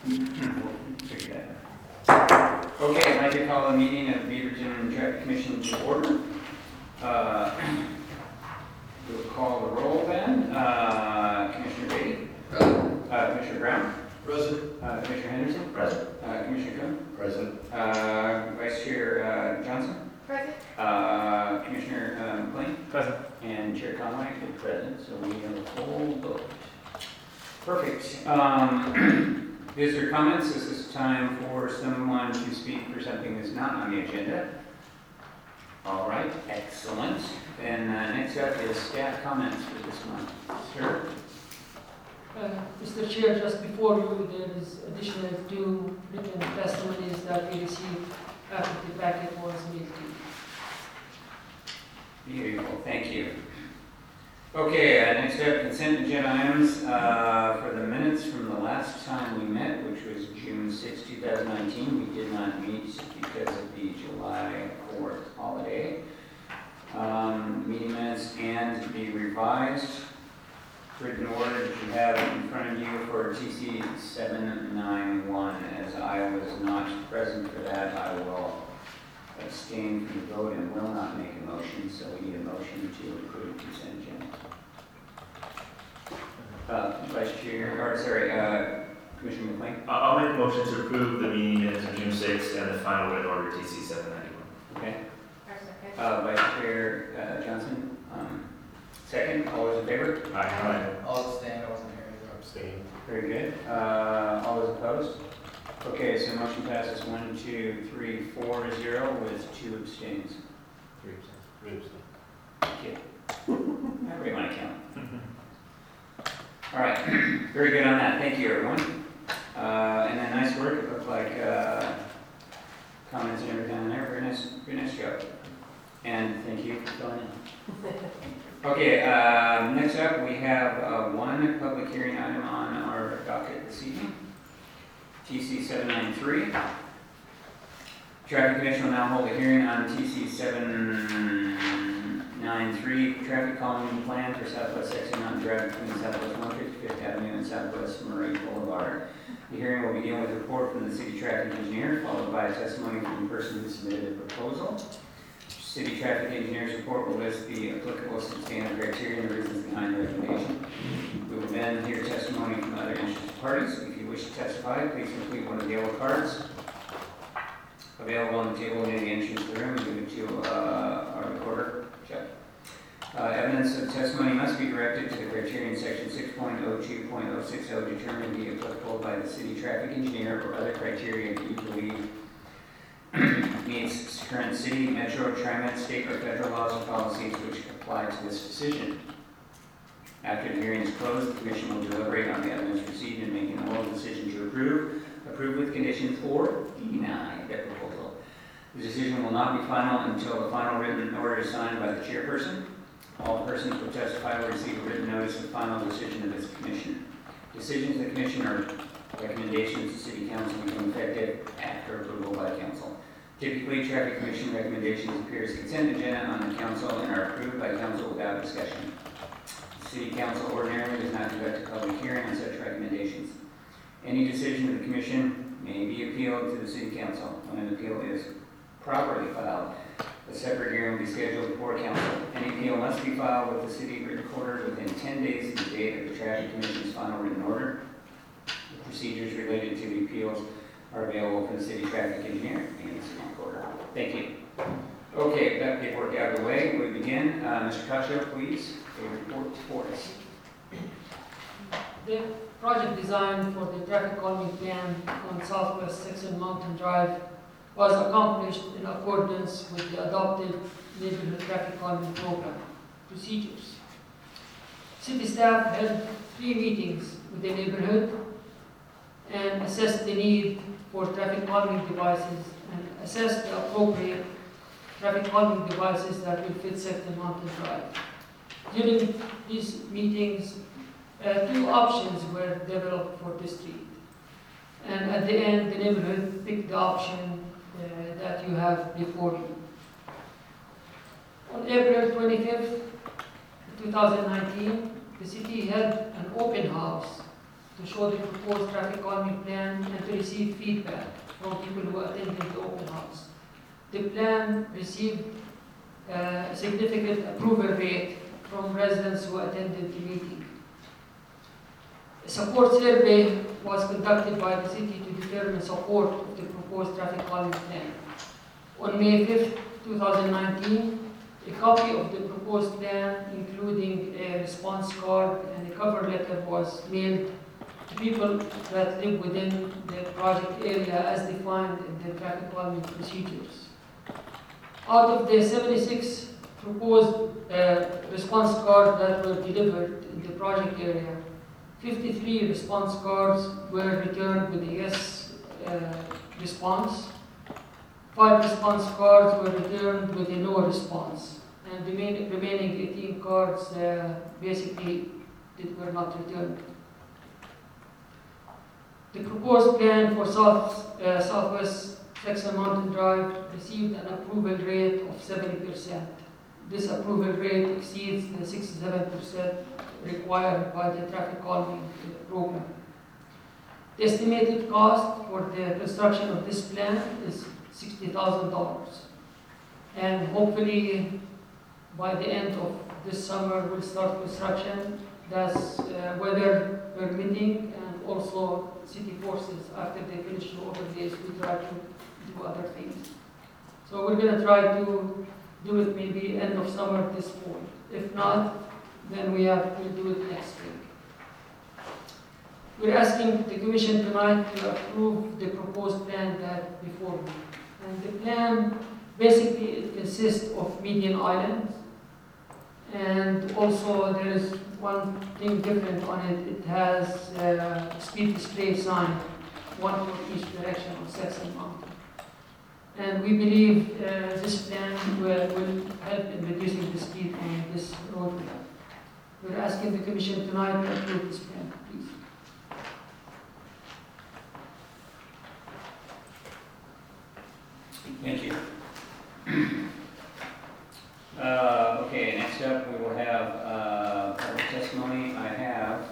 We'll figure that out. Okay, I'd like to call a meeting of Beaverton Traffic Commission to order. We'll call the roll then. Commissioner Beatty. Present. Commissioner Brown. Present. Commissioner Henderson. Present. Commissioner Kuhn. Present. Vice Chair Johnson. Present. Commissioner McLean. Present. And Chair Conway is present, so we have a full vote. Perfect. Visitor comments. This is time for someone to speak for something that's not on the agenda. All right, excellent. Then next up is staff comments for this month. Sir? Mr. Chair, just before you, there is additional 2 written testimonies that we received after the packet was mailed to you. Beautiful, thank you. Okay, next up, consent agenda items for the minutes from the last time we met, which was June 6, 2019. We did not meet because of the July 4th holiday. Meeting minutes and the revised written order that you have in front of you for TC 791. As I was not present for that, I will abstain from the vote and will not make a motion, so we need a motion to approve consent agenda. Vice Chair, or sorry, Commissioner McLean. I'll make a motion to approve the meeting minutes of June 6th and the final written order TC 791. Okay. Our second. Vice Chair Johnson. Second. All those in favor? Aye. I'll abstain. I wasn't here. Abstain. Very good. All those opposed? Okay, so motion passes 1, 2, 3, 4, 0 with 2 abstains. 3 abstain. Thank you. Everybody want to count. All right, very good on that. Thank you, everyone. And then nice work. It looked like comments and everything in there. Very nice job. And thank you for filling in. Okay, next up we have 1 public hearing item on our docket this evening. TC 793. Traffic Commission will now hold a hearing on TC 793, traffic calming plan for Southwest Section Mountain Drive between Southwest 155th Avenue and Southwest Murray Boulevard. The hearing will begin with a report from the city traffic engineer, followed by a testimony from the person who submitted the proposal. City traffic engineer's report will list the applicable substantive criteria and the reasons behind the recommendation. We will then hear testimony from other interested parties. If you wish to testify, please complete one of the yellow cards available on the table near the entrance to the room and give it to our recorder, Jeff. Evidence of testimony must be directed to the criterion section 6.02.060 determined to be applicable by the city traffic engineer or other criteria that you believe meets current city, metro, TriMet, state, or federal laws or policies which apply to this decision. After the hearing is closed, the Commission will deliberate on the evidence received and make an oral decision to approve with conditions, or deny the proposal. The decision will not be final until the final written order is signed by the chairperson. All persons who testify will receive a written notice of final decision of this Commission. Decisions of the Commission or recommendations to City Council become effective after approval by Council. Typically, Traffic Commission recommendations appear as consent agenda on the Council and are approved by Council without discussion. The City Council ordinarily does not conduct a public hearing on such recommendations. Any decision of the Commission may be appealed to the City Council. When an appeal is properly filed, a separate hearing will be scheduled before Council. Any appeal must be filed with the City Recorder within 10 days of the date of the Traffic Commission's final written order. The procedures related to the appeals are available from the City Traffic Engineer and the City Recorder. Thank you. Okay, that paperwork out of the way, we begin. Mr. Cacho, please, a report for us. The project design for the traffic calming plan on Southwest Section Mountain Drive was accomplished in accordance with the adopted neighborhood traffic calming program procedures. City staff held 3 meetings with the neighborhood and assessed the need for traffic calming devices and assessed the appropriate traffic calming devices that will fit Section Mountain Drive. During these meetings, 2 options were developed for the street. And at the end, the neighborhood picked the option that you have before you. On April 25th, 2019, the city held an open house to show the proposed traffic calming plan and to receive feedback from people who attended the open house. The plan received a significant approval rate from residents who attended the meeting. A support survey was conducted by the city to determine support of the proposed traffic calming plan. On May 5th, 2019, a copy of the proposed plan, including a response card and a cover letter, was mailed to people that live within the project area as defined in the traffic calming procedures. Out of the 76 proposed response cards that were delivered in the project area, 53 response cards were returned with a yes response. 5 response cards were returned with a no response, and the remaining 18 cards basically were not returned. The proposed plan for Southwest Saxon Mountain Drive received an approval rate of 70%. This approval rate exceeds the 67% required by the traffic calming program. The estimated cost for the construction of this plan is $60,000. And hopefully by the end of this summer we'll start construction. That's weather permitting, and also city forces after they finish the overlays we try to do other things. So we're going to try to do it maybe end of summer this fall. If not, then we'll do it next week. We're asking the Commission tonight to approve the proposed plan that before me. And the plan, basically, it consists of median islands. And also there is one thing different on it. It has a speed display sign, one for each direction of Saxon Mountain. And we believe this plan will help in reducing the speed on this road. We're asking the Commission tonight to approve this plan, please. Thank you. Okay, next up we will have public testimony. I have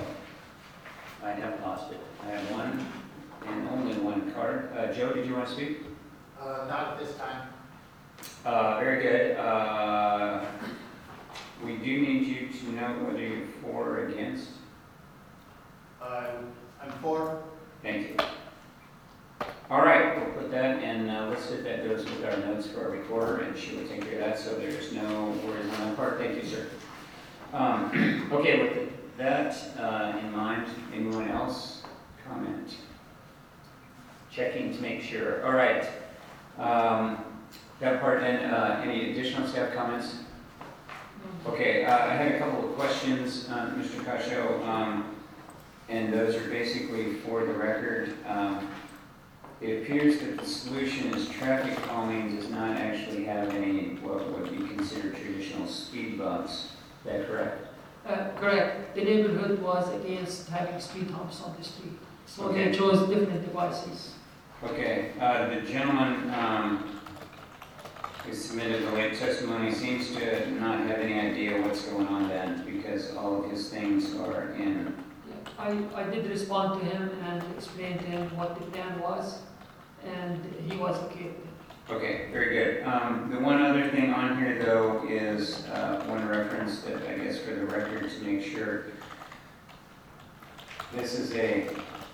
lost it. I have one and only one card. Joe, did you want to speak? Not at this time. Very good. We do need you to know whether you're for or against. I'm for. Thank you. All right, we'll put that in listed. That goes with our notes for our recorder, and she will take care of that, so there's no worries on that part. Thank you, sir. Okay, with that in mind, anyone else comment? Checking to make sure. All right. That part then, any additional staff comments? Okay, I had a couple of questions, Mr. Cascio, and those are basically for the record. It appears that the solution is traffic calming does not actually have any what would be considered traditional speed bumps. Is that correct? Correct. The neighborhood was against having speed humps on the street, so Okay. they chose different devices. Okay, the gentleman who submitted the late testimony seems to not have any idea what's going on then, because all of his things are in. Yeah, I did respond to him and explained to him what the plan was, and he was okay with it. Okay, very good. The one other thing on here, though, is one reference that I guess for the record to make sure. This is a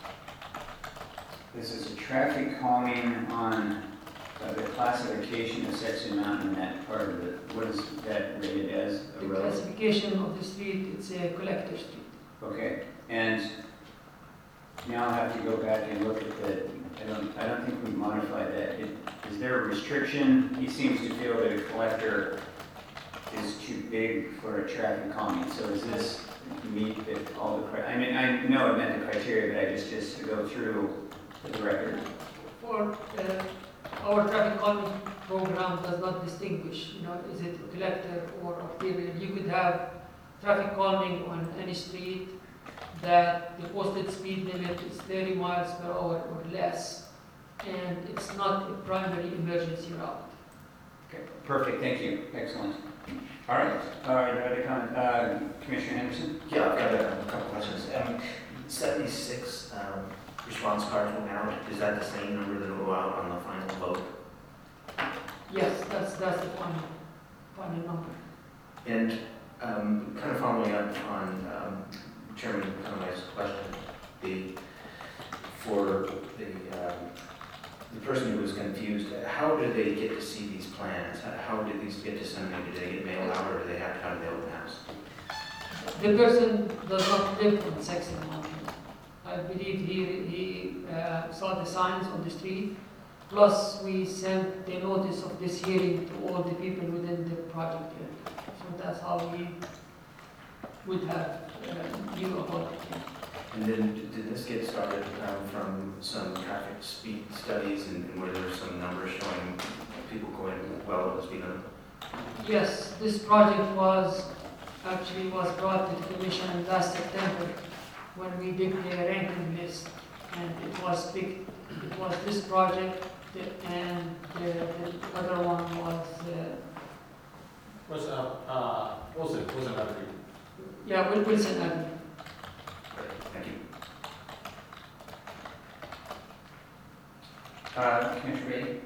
traffic calming on the classification of Saxon Mountain, that part of it. What is that rated as? A The road? classification of the street, it's a collector street. Okay, and now I'll have to go back and look at the, I don't think we modified that. Is there a restriction? He seems to feel that a collector is too big for a traffic calming. So does this meet all the, I mean, I know it met the criteria, but I just to go through the record. For our traffic calming program does not distinguish, is it a collector or arterial. You could have traffic calming on any street that the posted speed limit is 30 miles per hour or less, and it's not a primary emergency route. Okay, perfect, thank you, excellent. All right, other comment, Commissioner Henderson? Yeah, I've got a couple questions. 76 response cars went out. Is that the same number that will go out on the final vote? Yes, that's the final number. And kind of following up on Chairman Conway's question, for the person who was confused, how did they get to see these plans? How did these get disseminated? Did they get mailed out, or do they have to come to the open house? The person does not live on 2nd Mountain. I believe he saw the signs on the street. Plus, we sent the notice of this hearing to all the people within the project area. So that's how we would have knew about it. And then did this get started from some traffic speed studies, and were there some numbers showing people going well over the speed limit? Yes, this project was brought to the commission last September when we did the ranking list, and it was picked. It was this project, and the other one was Wilson Avenue. Wilson Avenue. Great, thank you. Commissioner Brady?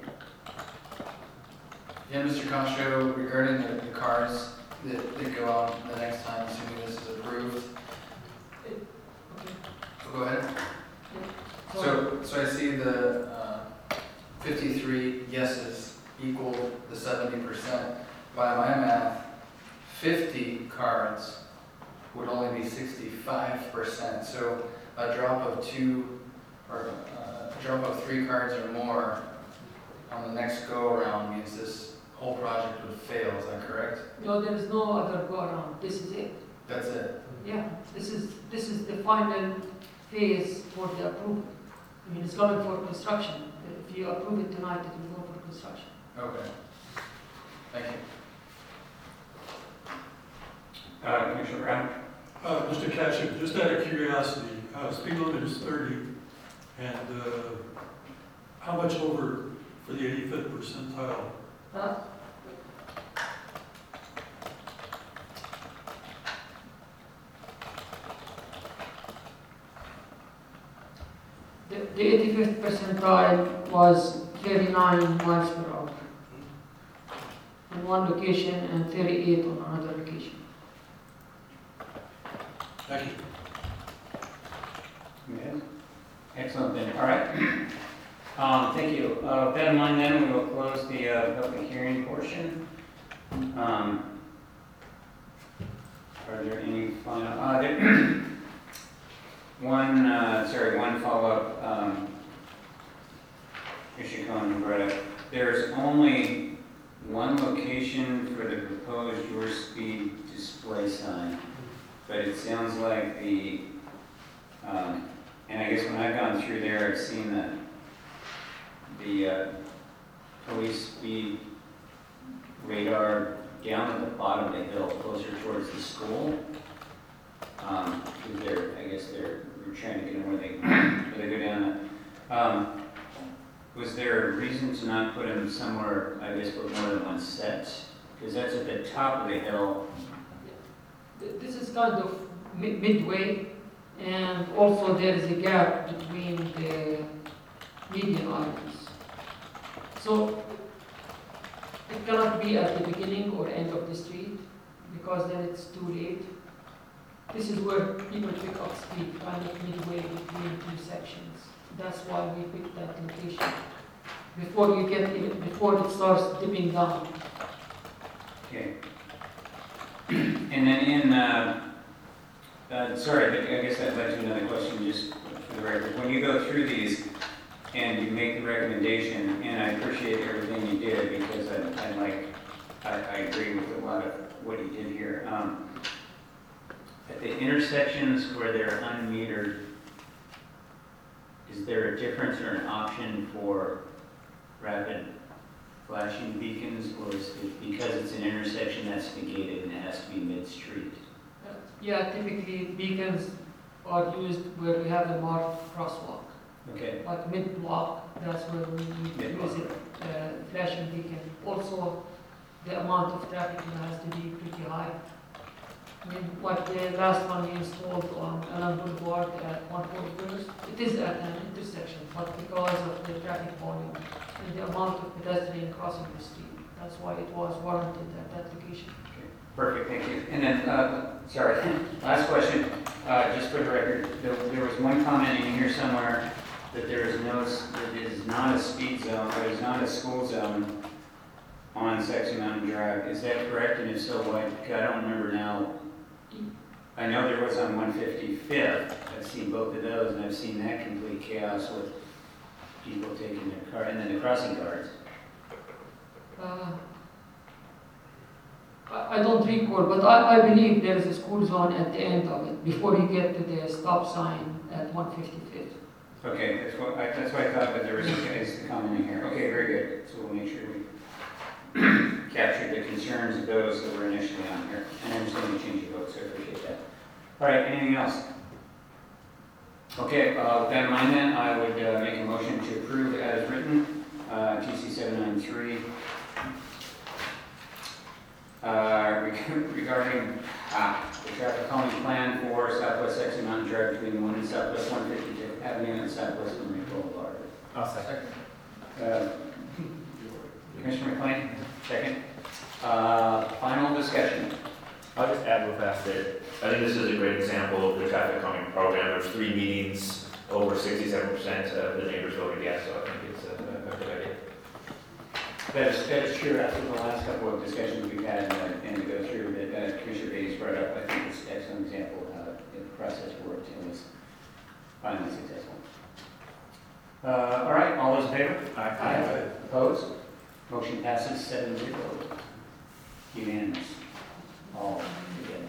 Yeah, Mr. Castro, regarding the cars that go out the next time, assuming this is approved. Okay. Go ahead. So, So I see the 53 yeses equal the 70%. By my math, 50 cards would only be 65%. So a drop of 2 or a drop of 3 cards or more on the next go around means this whole project would fail. Is that correct? no, there is no other go around. This is it. That's it. Yeah, this is the final phase for the approval. I mean, it's going for construction. If you approve it tonight, it will go for construction. Okay. Thank you. Commissioner Brown? Mr. Cashin, just out of curiosity, speed limit is 30, and how much over for the 85th percentile? The 85th percentile was 39 miles per hour in one location and 38 on another location. Thank you. Yes. Excellent then, all right. Thank you. With that in mind then, we will close the public hearing portion. Are there any final, one follow-up, Commissioner Cohen and Greta. There's only one location for the proposed your speed display sign, but it sounds like and I guess when I've gone through there, I've seen the police speed radar down at the bottom of the hill, closer towards the school. We're trying to get them where they go down. Was there a reason to not put them somewhere, I guess, with more than one set? Because that's at the top of the hill. This is kind of midway, and also there is a gap between the median items. So it cannot be at the beginning or end of the street, because then it's too late. This is where people pick up speed, kind of midway between 2 sections. That's why we picked that location. Before it starts dipping down. Okay. And then sorry, but I guess that led to another question, just for the record. When you go through these and you make the recommendation, and I appreciate everything you did, because I agree with a lot of what you did here. At the intersections where they're unmetered, is there a difference or an option for rapid flashing beacons, or is it because it's an intersection that's negated and it has to be mid-street? Yeah, typically beacons are used where we have a marked crosswalk. Okay. Like mid-block, that's where we use it, flashing beacon. Also, the amount of traffic has to be pretty high. I mean, what the last one we installed on Allen Boulevard at 141st, it is at an intersection, but because of the traffic volume and the amount of pedestrian crossing the street, that's why it was warranted at that location. Perfect, thank you. And then, sorry, last question, just for the record, there was one comment in here somewhere that there is that it is not a speed zone, or is not a school zone on Sexy Mountain Drive. Is that correct? And if so, why? I don't remember now. I know there was on 155th. I've seen both of those, and I've seen that complete chaos with people taking their car, and then the crossing guards. I don't recall, but I believe there is a school zone at the end of it, before you get to the stop sign at 155th. Okay, that's what I thought, but there was a comment in here. Okay, very good. So we'll make sure we captured the concerns of those that were initially on here. And I understand you changed your vote, so I appreciate that. All right, anything else? Okay, with that in mind then, I would make a motion to approve as written, TC 793. Regarding the traffic calming plan for Southwest Sexy Mountain Drive between 1 and Southwest 155th Avenue and Southwest Marie Boulevard. I'll second. Commissioner McLean, second. Final discussion. I'll just add real fast that I think this is a great example of the traffic calming program. There's 3 meetings, over 67% of the neighbors voted yes, so I think it's a good idea. That is true after the last couple of discussions we've had and to go through that Commissioner Bates brought up. I think it's an excellent example of how the process worked and was finally successful. All right, all those in favor? Aye. Opposed? Motion passes 7-0. Unanimous. All together.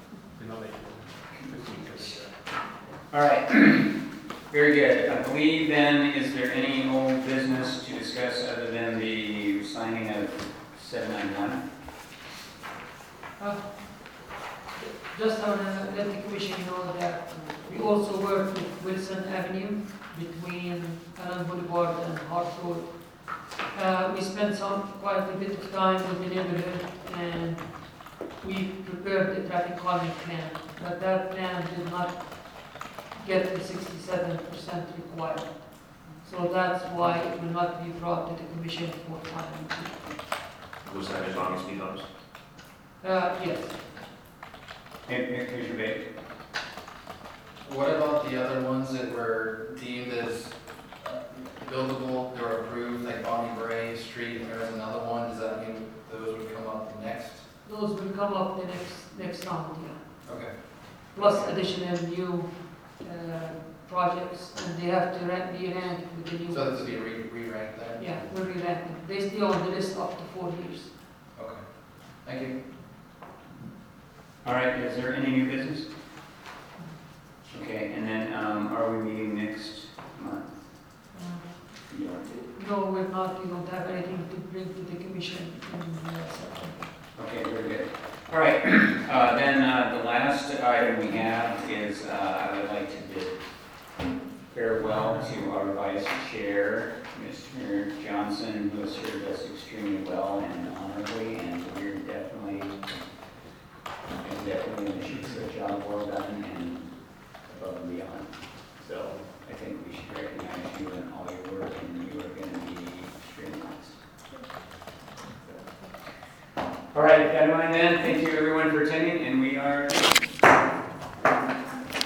All right. Very good. I believe then, is there any old business to discuss other than the signing of 791? Just want to let the commission know that we also work with Wilson Avenue between Allen Boulevard and Hart Road. We spent quite a bit of time with the neighborhood and we prepared the traffic calming plan, but that plan did not get the 67% required. So that's why it will not be brought to the commission for final. Was that as long as speed bumps? Yes. And Commissioner Bates? What about the other ones that were deemed as buildable, they were approved, like Bonnie Bray Street, and there was another one, does that mean those would come up next? Those will come up the next round, yeah. Okay. Plus additional new projects, and they have to be ranked with the new. So this would be re-ranked then? Yeah, we'll re-rank them. They stay on the list up to 4 years. Okay. Thank you. All right, is there any new business? Okay, and then are we meeting next month? You want to? No, we're not. We don't have anything to bring to the commission in September. Okay, very good. All right, then the last item we have is I would like to bid farewell to our vice chair, Mr. Johnson, who has served us extremely well and honorably, and we're definitely it's a job well done and above and beyond. So I think we should recognize you and all your work, and you are going to be extremely nice. All right, with that in mind then, thank you everyone for attending, and we are